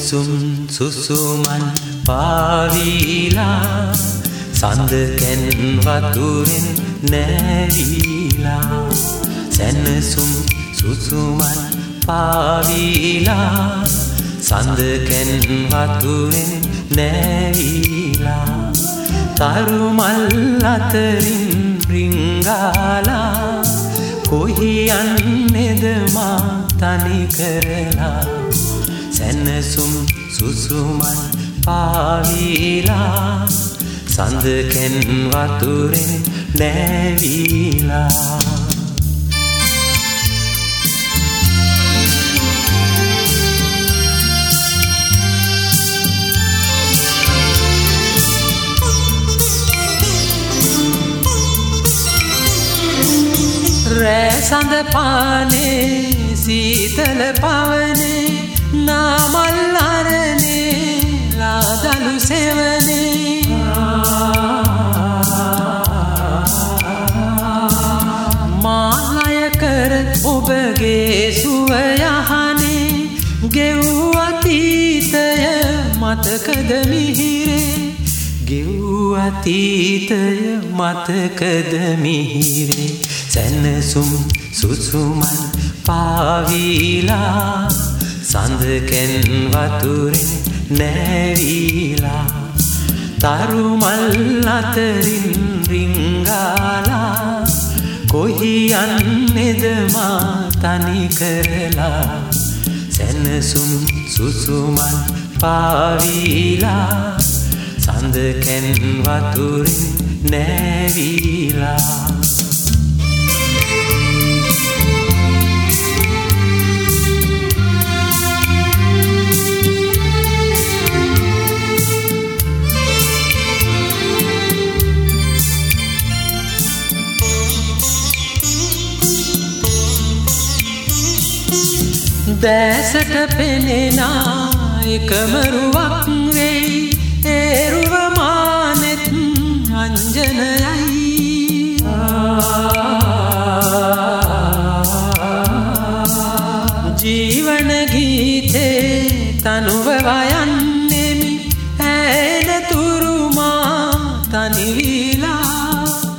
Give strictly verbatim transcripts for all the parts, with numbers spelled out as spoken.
සැනසුම් සුසුමන් පාවිලා සඳකැන් වතුරෙන් නැවිලා සැනසුම් සුසුමන් පාවිලා සඳකැන් වතුරෙන් නැවිලා තරුමල් අතරින් රිංගාලා කොහි යන්නේද මා තනි කරලා සැනසුම් සුසුමන් පාවිලා සඳකැන් වතුරෙන් නැවිලා රෑ සඳ පානේ සීතල පවනේ නාමල් අරනේ ලාදලු සෙවනේ මාලය කර ඔබගේ සුව යහනේ ගෙව් අතීතය මතකද මිහිරේ ගෙව් අතීතය මතකද මිහිරේ සැනසුම් සුසුමන් පාවිලා සඳකැන් වතුරෙන් නැවිලා තරුමල් අතරින් රිංගාලා කොහි යන්නේද මා තනි කරලා සැනසුම් සුසුමන් පාවිලා සඳකැන් වතුරෙන් නැවිලා දැසට පෙනෙනා එකමරුවක් වෙයි ඒරුව මානෙත් අංජනයයි ජීවන ගීතේ තනුව වයන්නෙමි ඇනතුරුමා තනිවිලා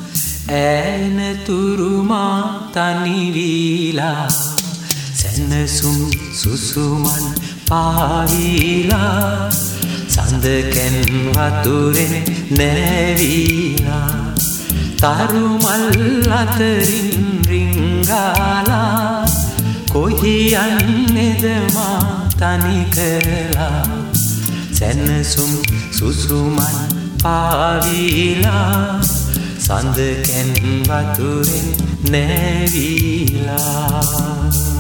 ඇනතුරුමා තනිවිලා සැනසුම් සුසුමන් පාවිලා සඳකැන් වතුරෙන් නැවිලා තරුමල් අතරින් රිංගාලා කොහි යන්නේද මා තනි කරලා සැනසුම් සුසුමන් පාවිලා සඳකැන් වතුරෙන් නැවිලා